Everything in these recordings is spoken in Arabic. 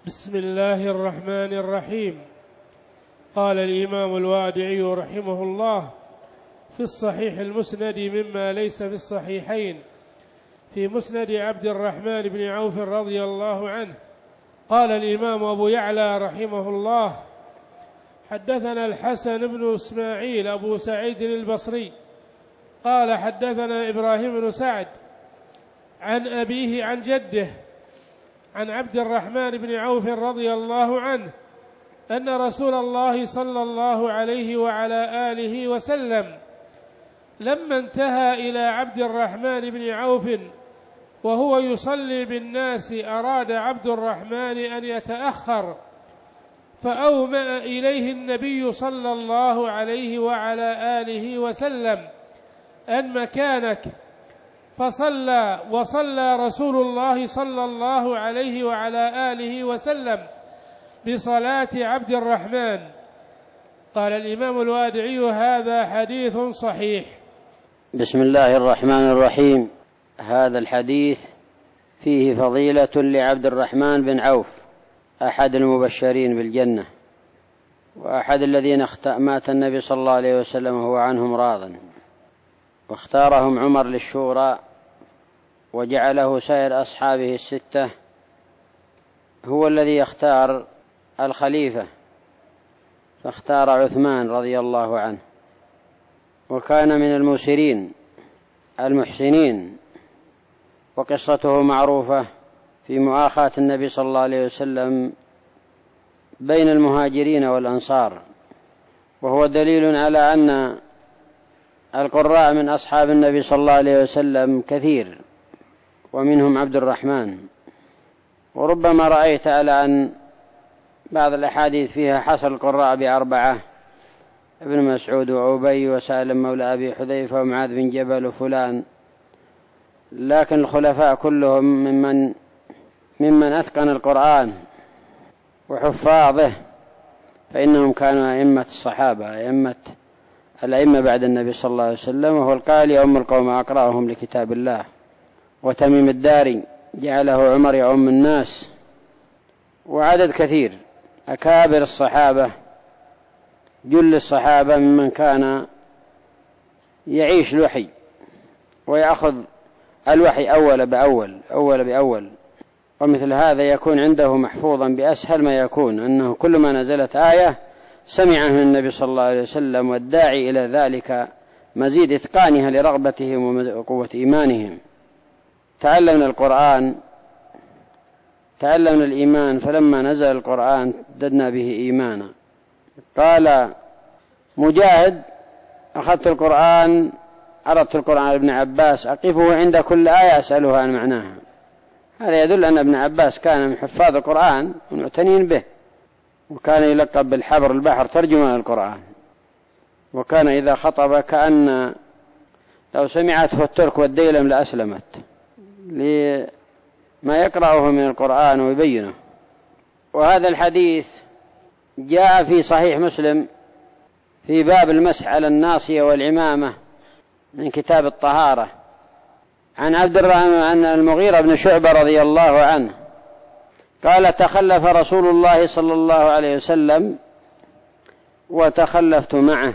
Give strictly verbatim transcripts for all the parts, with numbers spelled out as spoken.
بسم الله الرحمن الرحيم. قال الإمام الوادعي رحمه الله في الصحيح المسند مما ليس في الصحيحين في مسند عبد الرحمن بن عوف رضي الله عنه. قال الإمام أبو يعلى رحمه الله حدثنا الحسن بن إسماعيل أبو سعيد البصري قال حدثنا إبراهيم بن سعد عن أبيه عن جده عن عبد الرحمن بن عوف رضي الله عنه أن رسول الله صلى الله عليه وعلى آله وسلم لما انتهى إلى عبد الرحمن بن عوف وهو يصلي بالناس أراد عبد الرحمن أن يتأخر، فأومأ إليه النبي صلى الله عليه وعلى آله وسلم أن مكانك، فصلى وصلى رسول الله صلى الله عليه وعلى آله وسلم بصلاة عبد الرحمن. قال الإمام الوادعي هذا حديث صحيح. بسم الله الرحمن الرحيم. هذا الحديث فيه فضيلة لعبد الرحمن بن عوف، أحد المبشرين بالجنة، وأحد الذين مات النبي صلى الله عليه وسلم وهو عنهم راض، واختارهم عمر للشورى وجعله سائر أصحابه الستة هو الذي يختار الخليفة، فاختار عثمان رضي الله عنه، وكان من المسرين المحسنين، وقصته معروفة في مؤاخاة النبي صلى الله عليه وسلم بين المهاجرين والأنصار، وهو دليل على أن القراء من أصحاب النبي صلى الله عليه وسلم كثير، ومنهم عبد الرحمن. وربما رأيت على أن بعض الأحاديث فيها حصر القراء بأربعة: ابن مسعود وأبي وسالم مولى أبي حذيفة ومعاذ بن جبل وفلان، لكن الخلفاء كلهم ممن ممن أتقن القرآن وحفاظه، فإنهم كانوا أئمة الصحابة، أئمة الأئمة بعد النبي صلى الله عليه وسلم، وهو القائل يؤم القوم أقرأهم لكتاب الله. وتميم الداري جعله عمر يؤم الناس، وعدد كثير أكابر الصحابة، جل الصحابة ممن كان يعيش الوحي ويأخذ الوحي أول بأول أول بأول، ومثل هذا يكون عنده محفوظا بأسهل ما يكون، أنه كل ما نزلت آية سمعه من النبي صلى الله عليه وسلم، والداعي إلى ذلك مزيد إتقانها لرغبتهم وقوة إيمانهم. تعلمنا القرآن، تعلمنا الإيمان، فلما نزل القرآن ازددنا به إيمانا. قال مجاهد: أخذت القرآن عرضت القرآن على ابن عباس أقفه عند كل آية أسأله عن معناها. هذا يدل أن ابن عباس كان من حفاظ القرآن ومعتنين به، وكان يلقب بالحبر البحر ترجمان القرآن، وكان إذا خطب كأن لو سمعته الترك والديلم لأسلمت لما يقرأه من القرآن ويبينه. وهذا الحديث جاء في صحيح مسلم في باب المسح على الناصية والعمامة من كتاب الطهارة، عن عبد الرحمن أن المغيرة بن شعبة رضي الله عنه قال: تخلف رسول الله صلى الله عليه وسلم وتخلفت معه.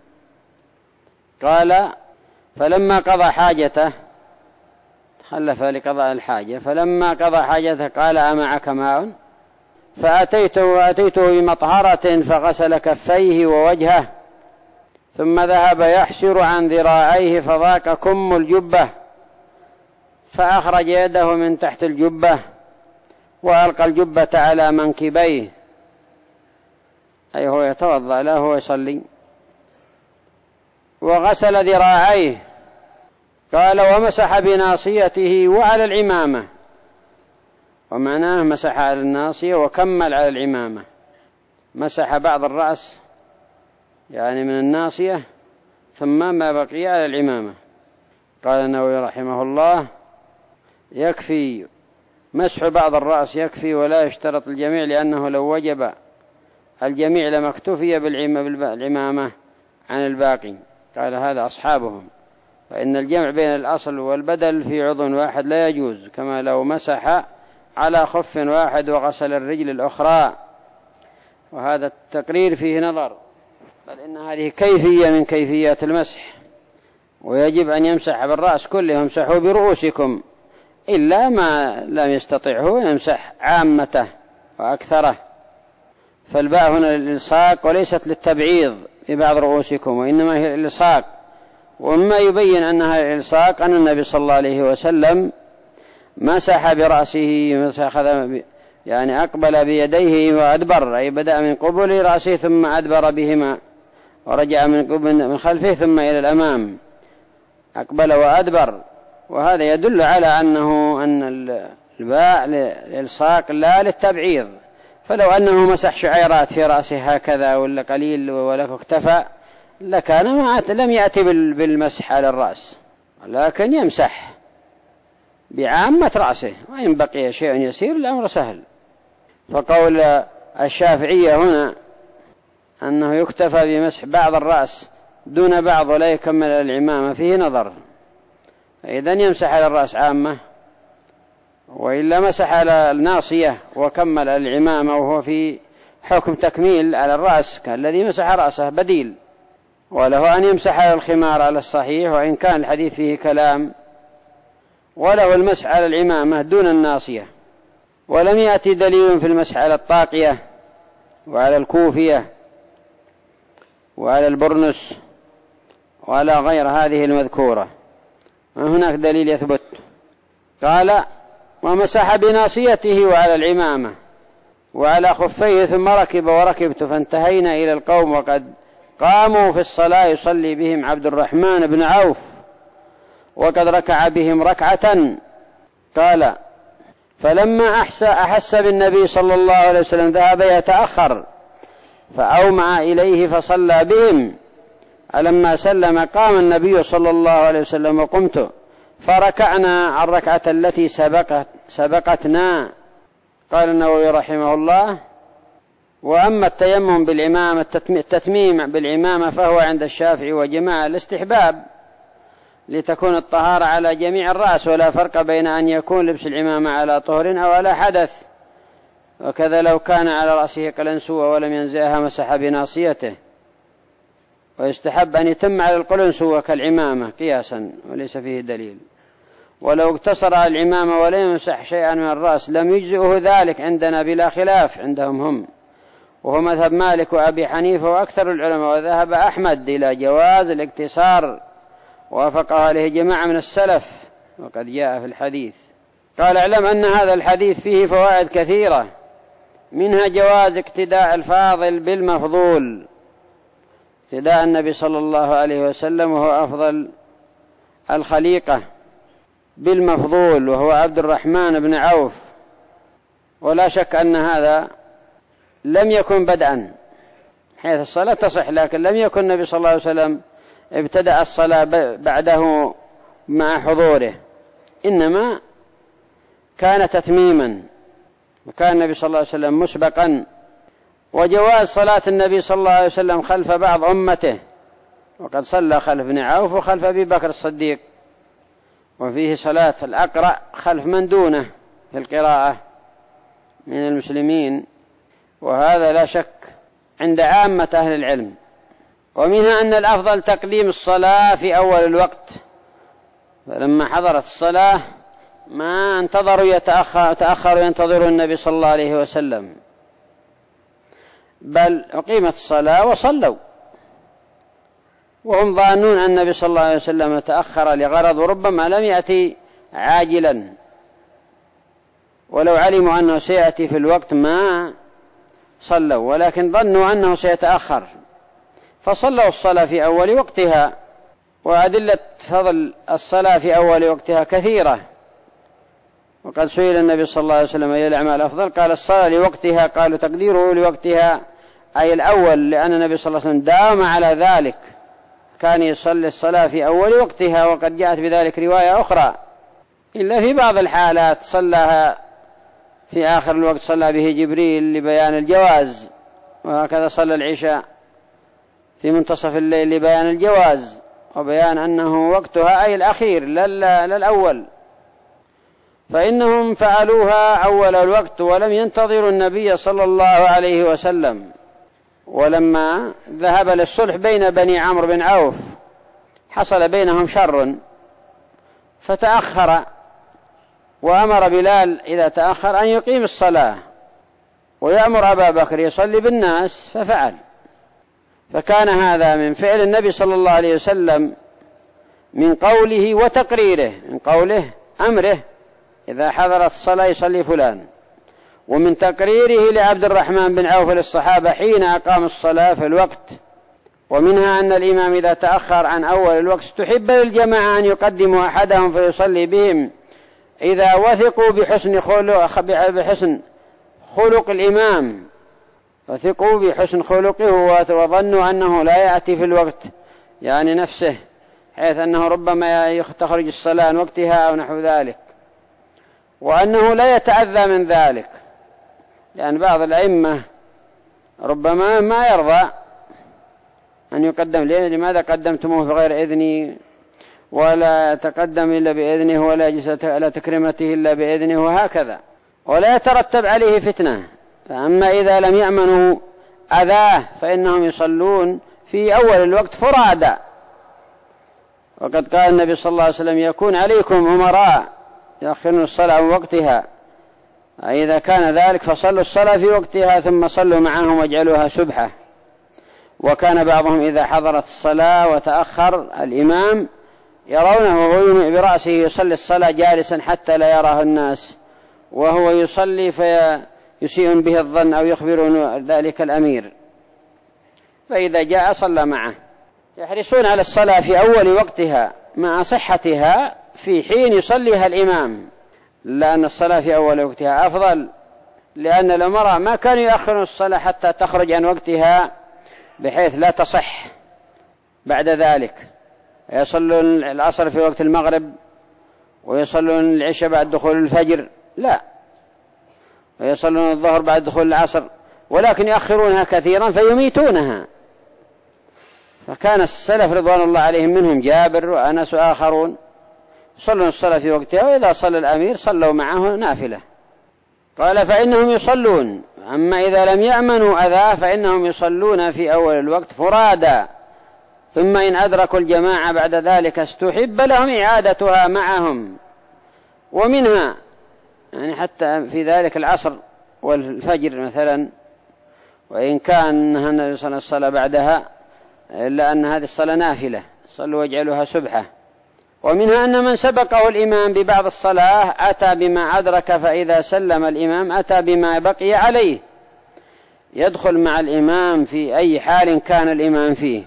قال: فلما قضى حاجته، تخلف لقضاء الحاجة، فلما قضى حاجته قال: أمعك ماء؟ فأتيته وأتيته بمطهرة فغسل كفيه ووجهه، ثم ذهب يحسر عن ذراعيه فضاق كم الجبة، فأخرج يده من تحت الجبة وألقى الجبة على منكبيه، أي هو يتوضأ لا هو يصلي، وغسل ذراعيه. قال: ومسح بناصيته وعلى العمامة، ومعناه مسح على الناصية وكمل على العمامة، مسح بعض الرأس يعني من الناصية ثم ما بقي على العمامة. قال النووي رحمه الله: يكفي مسح بعض الرأس يكفي، ولا يشترط الجميع، لأنه لو وجب الجميع لما اكتفي بالعمامة عن الباقي. قال هذا أصحابهم، فإن الجمع بين الأصل والبدل في عضو واحد لا يجوز، كما لو مسح على خف واحد وغسل الرجل الأخرى، وهذا التقرير فيه نظر، بل إن هذه كيفية من كيفيات المسح، ويجب أن يمسح بالرأس كله، يمسحوا برؤوسكم، إلا ما لم يستطعه يمسح عامته وأكثره. فالباء هنا للإلصاق وليست للتبعيض في بعض رؤوسكم، وإنما هي الإلصاق. ومما يبين أنها الإلصاق أن النبي صلى الله عليه وسلم مسح برأسه، مسح يعني أقبل بيديه وأدبر، أي بدأ من قبل رأسه ثم أدبر بهما، ورجع من قبل من خلفه ثم إلى الأمام، أقبل وأدبر. وهذا يدل على أنه أن الباء للإلصاق لا للتبعيض. فلو أنه مسح شعيرات في رأسه هكذا ولا قليل ولا اكتفى لكان ما لم يأتي بالمسح على الرأس، لكن يمسح بعامة رأسه، وإن بقي شيء يسير الأمر سهل. فقول الشافعية هنا أنه يكتفى بمسح بعض الرأس دون بعض ولا يكمل العمامة فيه نظر، إذن يمسح على الرأس عامة، وإلا مسح على الناصية وكمل العمامة، وهو في حكم تكميل على الرأس كالذي مسح رأسه بديل. وله أن يمسح على الخمار على الصحيح، وإن كان الحديث فيه كلام، وله المسح على العمامة دون الناصية. ولم يأتي دليل في المسح على الطاقية وعلى الكوفية وعلى البرنس وعلى غير هذه المذكورة، هناك دليل يثبت. قال: ومسح بناصيته وعلى العمامة وعلى خفيه ثم ركب وركبت، فانتهينا إلى القوم وقد قاموا في الصلاة يصلي بهم عبد الرحمن بن عوف، وقد ركع بهم ركعة. قال: فلما أحس بالنبي صلى الله عليه وسلم ذهب يتأخر، فأومع إليه فصلى بهم. فلما سلم قام النبي صلى الله عليه وسلم وقمت، فركعنا الركعة التي سبقت سبقتنا. قال النووي رحمه الله: وأما التيمم بالعمامة التتميم بالعمامة فهو عند الشافعي وجماعة الاستحباب، لتكون الطهارة على جميع الرأس، ولا فرق بين أن يكون لبس العمامة على طهر أو على حدث. وكذا لو كان على رأسه قلنسوة ولم ينزعها مسح بناصيته. ويستحب أن يتم على القلنسوة كالعمامة قياسا، وليس فيه دليل. ولو اقتصر على العمامة ولم يمسح شيئا من الرأس لم يجزئه ذلك عندنا بلا خلاف عندهم هم، وهو مذهب مالك وأبي حنيفة وأكثر العلماء. وذهب أحمد إلى جواز الاقتصار، وافق عليه جماعة من السلف، وقد جاء في الحديث. قال: اعلم أن هذا الحديث فيه فوائد كثيرة، منها جواز اقتداء الفاضل بالمفضول، اقتداء النبي صلى الله عليه وسلم وهو أفضل الخليقة بالمفضول وهو عبد الرحمن بن عوف. ولا شك أن هذا لم يكن بدءا، حيث الصلاة تصح، لكن لم يكن النبي صلى الله عليه وسلم ابتدأ الصلاة بعده مع حضوره، إنما كان تتميما، وكان النبي صلى الله عليه وسلم مسبقا. وجواز صلاة النبي صلى الله عليه وسلم خلف بعض أمته، وقد صلى خلف ابن عوف وخلف أبي بكر الصديق، وفيه صلاة الأقرأ خلف من دونه في القراءة من المسلمين، وهذا لا شك عند عامة أهل العلم. ومنها أن الأفضل تقديم الصلاة في أول الوقت، فلما حضرت الصلاة ما انتظروا يتأخر تأخروا ينتظروا النبي صلى الله عليه وسلم، بل أقيمت الصلاة وصلوا وهم ظانون أن النبي صلى الله عليه وسلم تأخر لغرض وربما لم يأتي عاجلا، ولو علموا أنه سيأتي في الوقت ما صلوا، ولكن ظنوا أنه سيتأخر فصلوا الصلاة في أول وقتها. وأدلة فضل الصلاة في أول وقتها كثيرة، وقد سئل النبي صلى الله عليه وسلم أي الأعمال أفضل؟ قال: الصلاة لوقتها. قالوا: تقديره لوقتها أي الأول، لأن النبي صلى الله عليه وسلم دام على ذلك، كان يصلي الصلاة في أول وقتها، وقد جاءت بذلك رواية أخرى، إلا في بعض الحالات صلىها في آخر الوقت، صلى به جبريل لبيان الجواز، وهكذا صلى العشاء في منتصف الليل لبيان الجواز وبيان أنه وقتها أي الأخير لا الأول. فإنهم فعلوها أول الوقت ولم ينتظروا النبي صلى الله عليه وسلم. ولما ذهب للصلح بين بني عمرو بن عوف حصل بينهم شر فتأخر، وأمر بلال إذا تأخر أن يقيم الصلاة ويأمر أبا بكر يصلي بالناس، ففعل. فكان هذا من فعل النبي صلى الله عليه وسلم من قوله وتقريره، من قوله أمره إذا حضرت الصلاة يصلي فلان، ومن تقريره لعبد الرحمن بن عوف للصحابة حين أقام الصلاة في الوقت. ومنها أن الإمام إذا تأخر عن أول الوقت استحب للجماعة أن يقدموا أحدهم فيصلي بهم إذا وثقوا بحسن خلق, بحسن خلق الإمام، وثقوا بحسن خلقه وظنوا أنه لا يأتي في الوقت يعني نفسه، حيث أنه ربما تخرج الصلاة عن وقتها أو نحو ذلك، وأنه لا يتأذى من ذلك، لأن بعض الأئمة ربما ما يرضى أن يقدم. لماذا قدمتموه بغير إذني، ولا يتقدم إلا بإذنه، ولا يجلس على تكريمته إلا بإذنه، وهكذا، ولا يترتب عليه فتنة. فأما إذا لم يأمنوا أذاه فإنهم يصلون في أول الوقت فرادا. وقد قال النبي صلى الله عليه وسلم يكون عليكم أمراء يأخرون الصلاة عن وقتها، إذا كان ذلك فصلوا الصلاة في وقتها ثم صلوا معهم واجعلوها سبحة. وكان بعضهم إذا حضرت الصلاة وتأخر الإمام يرونه وهو يومئ برأسه يصلي الصلاة جالسا حتى لا يراه الناس وهو يصلي فيسيء به الظن أو يخبر ذلك الأمير، فإذا جاء صلى معه. يحرصون على الصلاة في أول وقتها مع صحتها في حين يصليها الإمام، لأن الصلاة في أول وقتها أفضل، لأن الأمراء ما كانوا يأخرون الصلاة حتى تخرج عن وقتها بحيث لا تصح بعد ذلك. يصلون العصر في وقت المغرب ويصلون العشاء بعد دخول الفجر، لا، ويصلون الظهر بعد دخول العصر، ولكن يأخرونها كثيرا فيميتونها. فكان السلف رضوان الله عليهم منهم جابر وأنس وآخرون يصلون الصلاة في وقتها، وإذا صلى الأمير صلوا معه نافلة. قال فإنهم يصلون، أما إذا لم يأمنوا أذاه فإنهم يصلون في أول الوقت فرادا، ثم إن أدركوا الجماعة بعد ذلك استحب لهم إعادتها معهم. ومنها يعني حتى في ذلك العصر والفجر مثلا، وإن كان النبي صلى الله عليه وسلم بعدها، إلا أن هذه الصلاة نافلة، صلوا واجعلوها سبحة. ومنها أن من سبقه الإمام ببعض الصلاة أتى بما أدرك، فإذا سلم الإمام أتى بما بقي عليه، يدخل مع الإمام في أي حال كان الإمام فيه،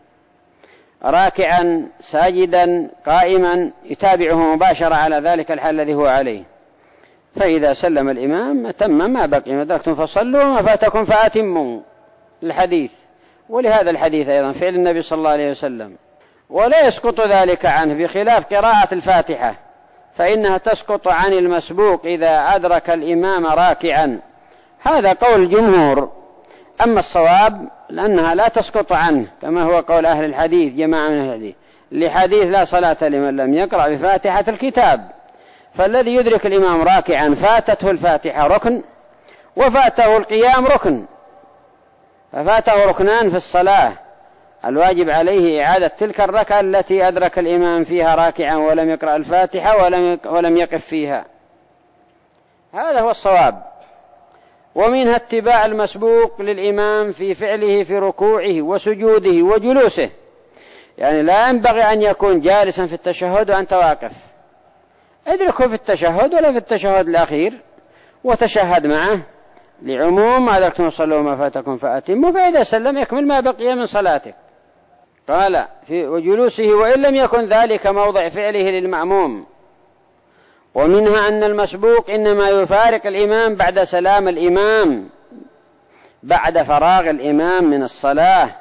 راكعا ساجدا قائما، يتابعه مباشرة على ذلك الحال الذي هو عليه. فإذا سلم الإمام تم ما بقي، ما أدركتم فصلوا وما فاتكم فأتموا الحديث. ولهذا الحديث أيضا فعل النبي صلى الله عليه وسلم، ولا يسقط ذلك عنه، بخلاف قراءة الفاتحة فإنها تسقط عن المسبوق إذا أدرك الإمام راكعا، هذا قول الجمهور. أما الصواب لأنها لا تسقط عنه، كما هو قول أهل الحديث جماعة من أهل الحديث، لحديث لا صلاة لمن لم يقرأ بفاتحة الكتاب. فالذي يدرك الإمام راكعا فاتته الفاتحة ركن، وفاته القيام ركن، ففاته ركنان في الصلاة، الواجب عليه إعادة تلك الركعة التي أدرك الإمام فيها راكعا ولم يقرأ الفاتحة ولم ولم يقف فيها، هذا هو الصواب. ومنها اتباع المسبوق للإمام في فعله في ركوعه وسجوده وجلوسه، يعني لا ينبغي أن يكون جالسا في التشهد وأنت واقف، ادركه في التشهد ولا في التشهد الأخير وتشهد معه، لعموم ما أدركتم صلوا ما فاتكم فأتموا، فإذا سلم يكمل ما بقي من صلاتك. قال في وجلوسه وإن لم يكن ذلك موضع فعله للمأموم. ومنها أن المسبوق إنما يفارق الإمام بعد سلام الإمام، بعد فراغ الإمام من الصلاة،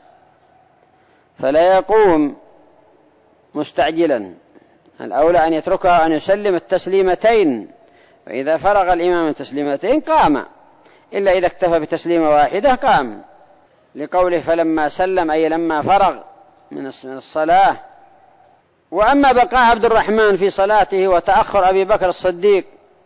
فلا يقوم مستعجلا، الأولى أن يتركها أن يسلم التسليمتين، فإذا فرغ الإمام من تسليمتين قام، إلا إذا اكتفى بتسليمة واحدة قام، لقوله فلما سلم أي لما فرغ من الصلاة وأما بقاء عبد الرحمن في صلاته وتأخر أبي بكر الصديق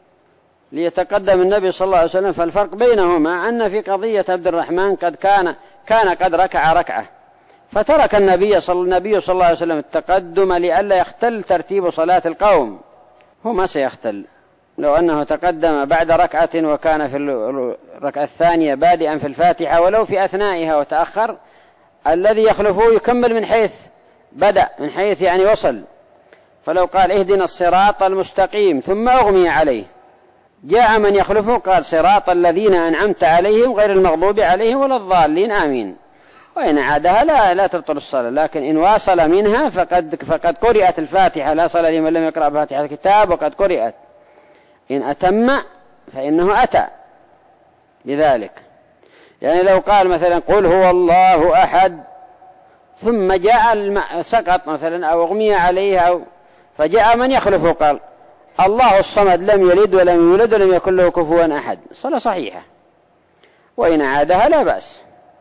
ليتقدم النبي صلى الله عليه وسلم، فالفرق بينهما أن في قضية عبد الرحمن قد كان كان قد ركع ركعة، فترك النبي صلى النبي صلى الله عليه وسلم التقدم لئلا يختل ترتيب صلاة القوم. هو ما سيختل لو أنه تقدم بعد ركعة وكان في الركعة الثانية بادئا في الفاتحة ولو في أثنائها وتأخر، الذي يخلفه يكمل من حيث بدأ، من حيث يعني وصل. فلو قال اهدنا الصراط المستقيم ثم أغمي عليه، جاء من يخلفه قال صراط الذين أنعمت عليهم غير المغضوب عليهم ولا الضالين آمين، وإن عادها لا لا تبطل الصلاة. لكن إن واصل منها فقد فقد قرأت الفاتحة، لا صلاة لمن لم يقرأ بفاتحة الكتاب وقد قرأت. إن أتم فإنه أتى بذلك. يعني لو قال مثلا قل هو الله أحد ثم جاء الم... سقط مثلا أو أغمي عليه أو فجاء من يخلفه قال الله الصمد لم يلد ولم يولد ولم يكن له كفوا أحد، الصلاة صحيحة. وإن عادها لا بأس،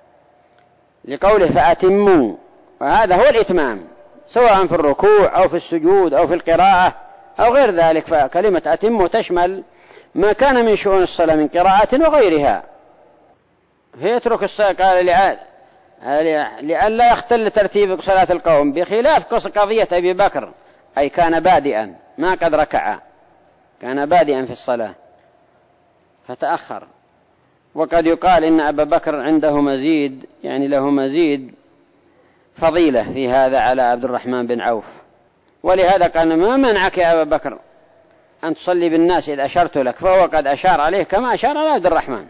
لقوله فأتموا، وهذا هو الإتمام سواء في الركوع أو في السجود أو في القراءة أو غير ذلك. فكلمة أتموا تشمل ما كان من شؤون الصلاة من قراءة وغيرها. فيترك الصلاة قال لئلا يختل ترتيب صلاة القوم، بخلاف قضية أبي بكر أي كان بادئا ما قد ركع، كان بادئا في الصلاة فتأخر. وقد يقال إن أبا بكر عنده مزيد، يعني له مزيد فضيلة في هذا على عبد الرحمن بن عوف، ولهذا قال ما منعك يا أبا بكر أن تصلي بالناس إذ أشرت لك، فهو قد أشار عليه كما أشار على عبد الرحمن.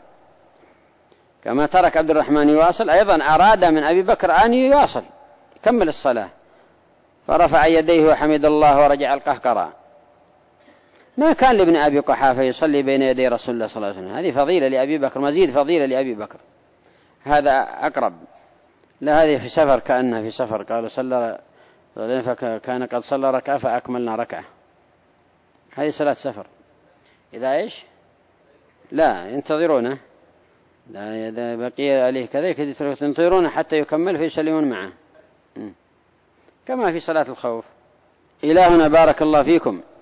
كما ترك عبد الرحمن يواصل أيضا أراد من أبي بكر أن يواصل يكمل الصلاة، فرفع يديه وحمد الله ورجع القهقرى. ما كان لابن أبي قحافة يصلي بين يدي رسول الله صلى الله عليه وسلم، هذه فضيلة لأبي بكر، مزيد فضيلة لأبي بكر، هذا أقرب. لا هذه في سفر، كأنها في سفر قال صلى كان قد صلى ركعة فأكملنا ركعة، هذه صلاة سفر. إذا إيش لا ينتظرونه، لا إذا بقي عليه كذلك ينتظرونه حتى يكمل فيسلمون معه كما في صلاة الخوف. إلهنا بارك الله فيكم.